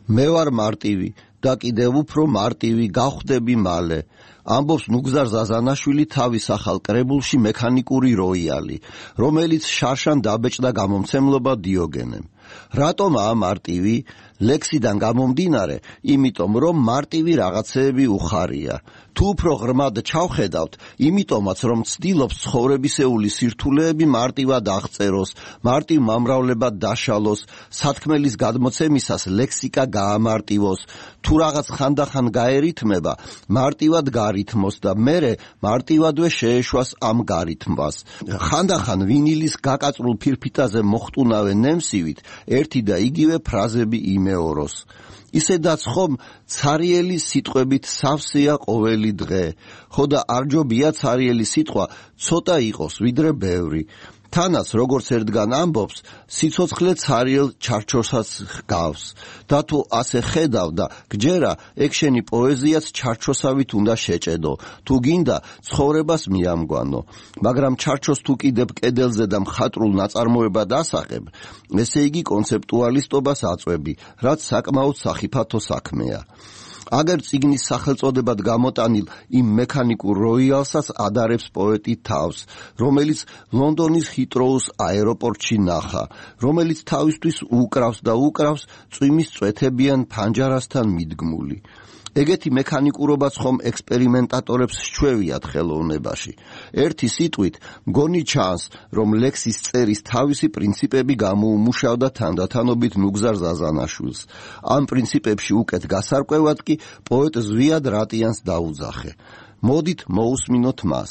მე ვარ მარტივი და კიდევ უფრო მარტივი გავხდები მალე. ამბობს ნუგზარ ზაზანაშვილი თავის ახალ კრებულში მექანიკური როიალი, რომელიც შარშან დაბეჭდა გამომცემლობა დიოგენემ. რატომაა მარტივი? ლექსიდან გამომდინარე, იმიტომ რომ მარტივი რაღაცეები უხარია. თუ უფრო ღრმად ჩავხედავთ, იმიტომაც რომ ცდილობს ცხოვრებისეული სირთულეები მარტივად აღწეროს, მარტივ მომრავლებად დაშალოს, სათქმელის გადმოცემისას ლექსიკა გაამარტივოს, თუ რაღაც ხანდახან გაერითმება, მარტივად გარითმოს და მერე მარტივადვე შეეშვას ამ გარითმვას. ხანდახან ვინილის გაკაწრულ ფირფიტაზე მოხტუნავე ნემსივით ერთი და იგივე ფრაზები იმეოროს. ისედაც ხომ ცარიელი სიტყვებით სავსეა ყოველი დღე, ხო და არ ჯობია ცარიელი სიტყვა ცოტა იყოს ვიდრე ბევრი. თანაც როგორც ერთგან ამბობს, სიცოცხლე ცარიელ ჩარჩოსაც ჰგავს და თუ ასე ხედავ და გჯერა, ეგ შენი პოეზიაც ჩარჩოსავით უნდა შეჭედო, თუ გინდა ცხოვრებას მიამგვანო. მაგრამ ჩარჩოს თუ კიდევ კედელზე და მხატვრულ ნაწარმოებად ასახებ, ესე იგი კონცეპტუალისტობას აწვევი, რაც საკმაოდ სახიფათო საქმეა. აგერ წიგნის სახელწოდებად გამოტანილ იმ მექანიკურ როიალსაც ადარებს პოეტი თავს, რომელიც ლონდონის ჰიტროუს აეროპორტში ნახა, რომელიც თავისთვის უკრავს და უკრავს წვიმის წვეთებიან ფანჯარასთან მიდგმული. ეგეთი მექანიკურობაც ხომ ექსპერიმენტატორებს სჩვევიათ ხელოვნებაში. ერთი სიტყვით, მგონი ჩანს, რომ ლექსის წერის თავისი პრინციპები გამოუმუშავდა თანდათანობით ნუგზარ ზაზანაშვილს. ამ პრინციპებში უკეთ გასარკვევად კი პოეტ ზვიად რატიანს დაუძახე. მოდით მოусმინოთ მას.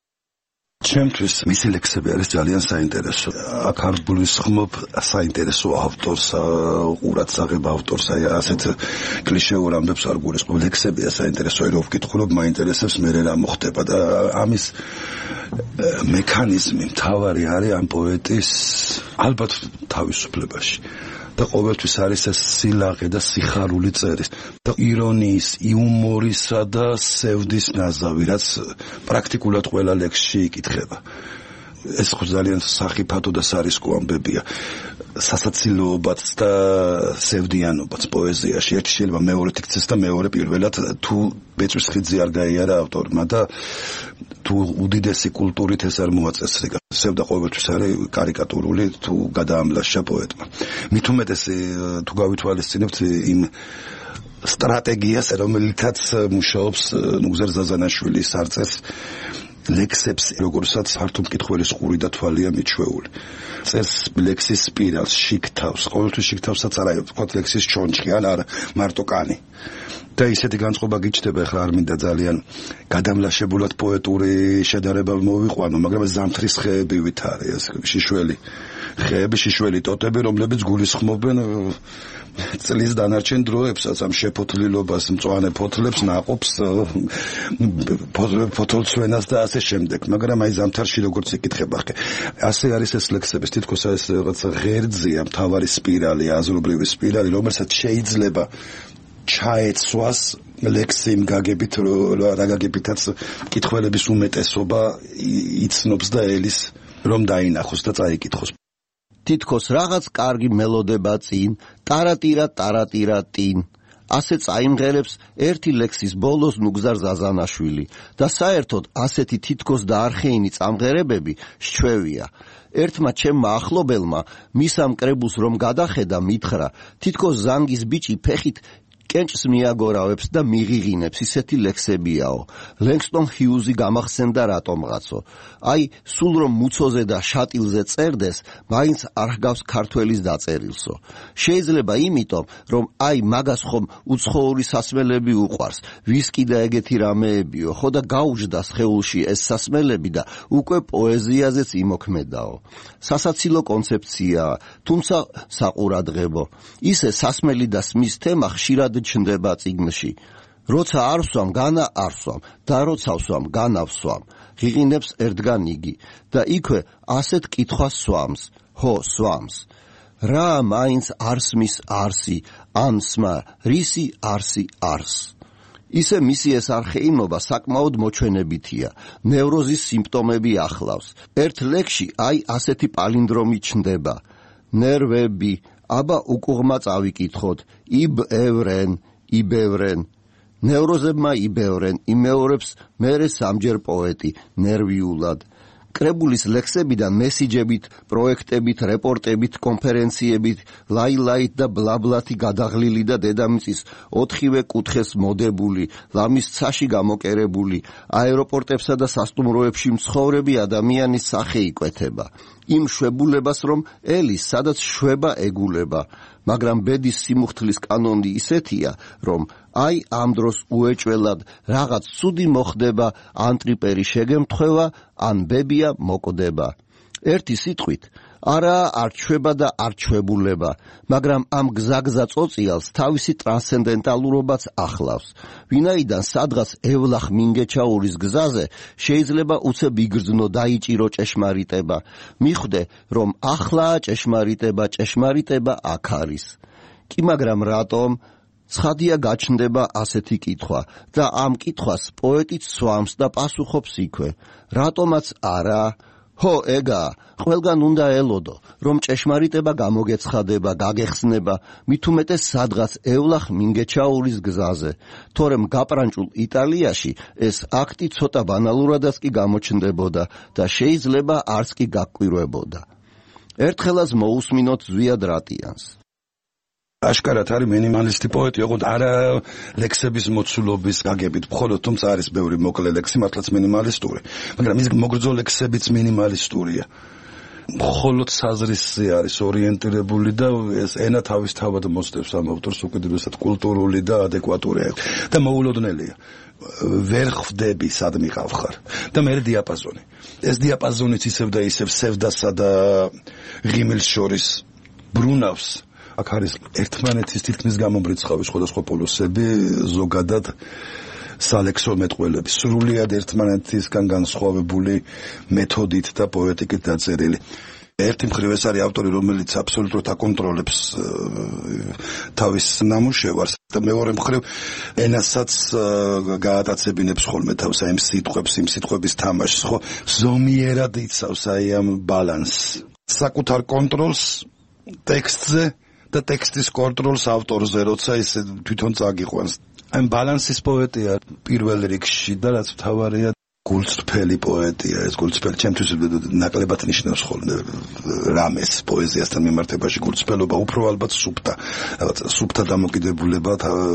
ჩემთვის მისი ლექსები არის ძალიან საინტერესო. აქ არ გულისხმობ საინტერესო ავტორს, ყურადსაღებ ავტორს, აი ასეთ კლიშეურ ამბებს არ გულისხმობ. ლექსებია საინტერესო, რომ ვკითხულობ, მაინტერესებს მე რა მოხდება და ამის მექანიზმი მთავარი არის ამ პოეტის ალბათ თავისუფლებაში. და ყოველთვის არის ეს სილაღე და სიხარული წერის და ირონიის, იუმორისა და სევდის ნაზავი, რაც პრაქტიკულად ყველა ლექსში იკითხება. ეს ხო ძალიან სახიფათო და სარისკო ამბებია. სასაცილოობაც და სევდიანობაც პოეზიაში. ერთი შეიძლება მეორედ იქცეს და მეორე პირველად თუ ბეწვის ხიძი არ გაიარა ავტორმა და თუ უდიდესი კულტურით ეს არ მოაწესრიგა. სევდა ყოველთვის არის კარიკატურული თუ გადაამლაშა პოეტმა. მით უმეტეს თუ გავითვალისწინებთ იმ სტრატეგიას, რომელიცაც მუშაობს ნუგზარ ზაზანაშვილის არწეს ლექსებს, როგორცაც ფართო მკითხველის ყური და თვალია მიჩვეული. წერს ლექსის სპირალს, შიგთავს, ყოველთვის შიგთავსაც არა, ვთქვათ ლექსის ჩონჩხი, არა, მარტო კანი. და ისეთი განწყობა გიჩნდება, ახლა არ მინდა ძალიან გადამლაშებულად პოეტური შედარება მოვიყვანო, მაგრამ ზამთრის ხეებივით არის, შიშველი ხეები, შიშველი ტოტები, რომლებიც გულისხმობენ წლის დანარჩენ დროებსაც, ამ შეფოთლილობას, მწვანე ფოთლებს, ნაყოფს, ფოთოლცვენას და ასე შემდეგ. მაგრამ აი ზამთარში როგორც იკითხება, ასე არის ეს ლექსები, თითქოს ეს რაღაცა ღერძია, მთავარი სპირალი, აზრობრივი სპირალი, რომელსაც შეიძლება ჩაეცვას ლექსი იმ გაგებით, რა გაგებითაც მკითხველების უმეტესობა იცნობს და ელის რომ დაინახოს და წაიკითხოს. თითქოს რაღაც კარგი მელოდება წინ, ტარატირა ტინ. ასე წაიმღერებს ერთი ლექსის ბოლოს ნუგზარ ზაზანაშვილი და საერთოდ ასეთი თითქოს დაარხეინი წამღერებები სჩვევია. ერთმა ჩემმა ახლობელმა მის ამ კრებულს რომ გადახედა მითხრა, თითქოს ზანგის ბიჭი ფეხით კენჭს მიაგორავებს და მიღიღინებს, ისეთი ლექსებიაო. ლენგსტონ ჰიუზი გამახსენდა რატომღაცო. აი, სულ რომ მუცოზე და შატილზე წერდეს, მაინც არ ჰგავს ქართველის დაწერილსო. შეიძლება იმიტომ, რომ აი მაგას ხომ უცხოური სასმელები უყვარს, ვისკი და ეგეთი რამეებიო, ხო და გაუжда სხეულში ეს სასმელები და უკვე პოეზიაზეც იმოქმედაო. სასაცილო კონცეფციაა, თუმცა საყურადღებო. ისე სასმელი და სმის თემა ხშირად ჩნდება წიგნში. როცა არ ვსვამ, განა არ ვსვამ და როცა ვსვამ, განა ვსვამ. ღიღინებს ერთგან იგი და იქვე ასეთ კითხვას სვამს. ხო, სვამს. რა მაინც არსმის არსი, ამსმა რისი არსი არს. ისე მისი ეს არხეინობა საკმაოდ მოჩვენებითია. ნევროზის სიმპტომები ახლავს. ერთ ლექსში აი ასეთი პალინდრომი ჩნდება. ნერვები, აბა უკუღმა წავიკითხოთ, იბევრენ. ნევროზებმა იბევრენ, იმეორებს მერე სამჯერ პოეტი, ნერვიულად. კრებულის ლექსებიდან მესიჯებით, პროექტებით, რეპორტებით, კონფერენციებით, ლაილაით და ბლაბლათი გადაღლილი და დედამიწის 4-ვე კუთხეს მოდებული, ლამის ცაში გამოკერებული, აეროპორტებსა და სასტუმროებში მცხოვრები ადამიანის სახე იკვეთება. იმ შვებულებას, რომ ელის, სადაც შვება ეგულება, მაგრამ ბედის სიმუხთლის კანონი ისეთია, რომ აი ამ დროს უეჭველად რაღაც ცუდი მოხდება, ან ტრიპერი შეგემთხვევა, ან ბებია მოკდება. ერთი სიტყვით, არაა არჩვება და არჩვებულება, მაგრამ ამ გზაგზა წოწიალს თავისი ტრანსცენდენტალურობაც ახლავს. ვინაიდან სადღაც ევლახ მინგეჩაურის გზაზე შეიძლება უცებ იგრძნო დაიჭირო ჭეშმარიტება. მიხვდე, რომ ახლაა ჭეშმარიტება აქ არის. კი მაგრამ რატომ? ცხადია გაჩნდება ასეთი კითხვა და ამ კითხვას პოეტიც სვამს და პასუხობს იქვე. რატომაც არა? ჰო, ეგაა, ყველგან უნდა ელოდო, რომ ჭეშმარიტება გამოგეცხადება, გაგეხსნება, მით უმეტეს სადღაც ევლახ მინგეჩაურის გზაზე, თორემ გაპრანჭულ იტალიაში ეს აქტი ცოტა ბანალურადაც კი გამოჩნდებოდა და შეიძლება არც კი გაგკვირვებოდა. ერთხელაც მოусმინოთ ზვიად რატიანს. აშკარად არის მინიმალისტი პოეტი, ოღონდ არა ლექსების მოცულობის გაგებით, მხოლოდ თუმცა არის ბევრი მოკლე ლექსი, მართლაც მინიმალისტური, მაგრამ ის მოგრძო ლექსებიც მინიმალისტურია. მხოლოდ საზრისზე არის ორიენტირებული და ეს ენა თავისთავად მოსდევს ამ ავტორს უკიდურესად კულტურული და ადეკვატურია და მოულოდნელია. ვერ ხვდები სად მიყავ ხარ და მე დიაპაზონი. ეს დიაპაზონიც ისევ და ისევ სევდასა და ღიმილს შორის ბრუნავს. აქ არის ერთმანეთის თითქმის გამომრიცხავი სხვადასხვა პოლოსები, ზოგადად სალექსო მეტყველები, სრულიად ერთმანეთისგან განსხვავებული მეთოდით და პოეტიკით დაწერილი. ერთი მხრივ ეს არის ავტორი, რომელიც აბსოლუტურად აკონტროლებს თავის ნამუშევარს და მეორე მხრივ ენასაც გაატაცებინებს ხოლმე თავს აი იმ სიტყვებს, იმ სიტყვების თამაშს, ხო, ზომიერად იცავს აი ამ ბალანსს, საკუთარ კონტროლს ტექსტზე და ტექსტის კონტროლს ავტორზე, როცა ის თვითონ წაგიყვანს. ამ ბალანსის პოეტია პირველ რიგში და რაც მთავარია, გულწრფელი პოეტია. ეს გულწრფელი ჩემთვის ნაკლებად ნიშნავს ხოლმე რამეს პოეზიასთან მიმართებაში. გულწრფელობა უფრო ალბათ სუფთა დამოკიდებულება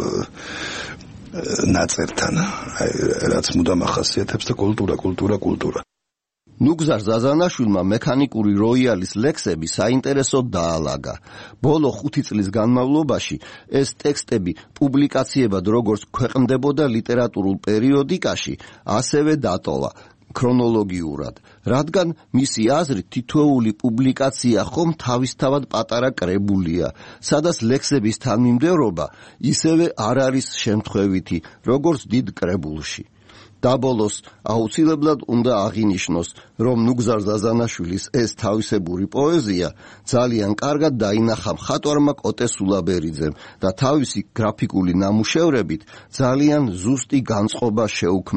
ნაწერთან, რაც მუდამ ახასიათებს და კულტურა. ნუგზარ ზაზანაშვილმა მექანიკური როიალის ლექსები საინტერესოდ დაალაგა. ბოლო 5 წლის განმავლობაში ეს ტექსტები პუბლიკაციებად როგორც ქვეყნდებოდა ლიტერატურულ პერიოდიკაში, ასევე დატოვა ქრონოლოგიურად, რადგან მისი აზრით თითოეული პუბლიკაცია ხომ თავისთავად პატარა კრებულია, სადაც ლექსების თანმიმდევრობა ისევე არ არის შემთხვევითი, როგორც დიდ კრებულში. დაბოლოს აუცილებლად უნდა აღინიშნოს, რომ ნუგზარ ზაზანაშვილის ეს თავისებური პოეზია ძალიან კარგად დაინახა მხატვარმა კოტე სულაბერიძემ და თავისი გრაფიკული ნამუშევრებით ძალიან ზუსტი განწყობა შეუქმნა